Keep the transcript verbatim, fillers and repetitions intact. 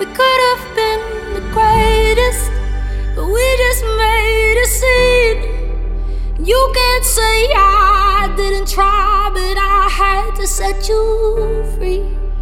We could have been the greatest, but we just made a scene. You can't say I didn't try, but I had to set you free.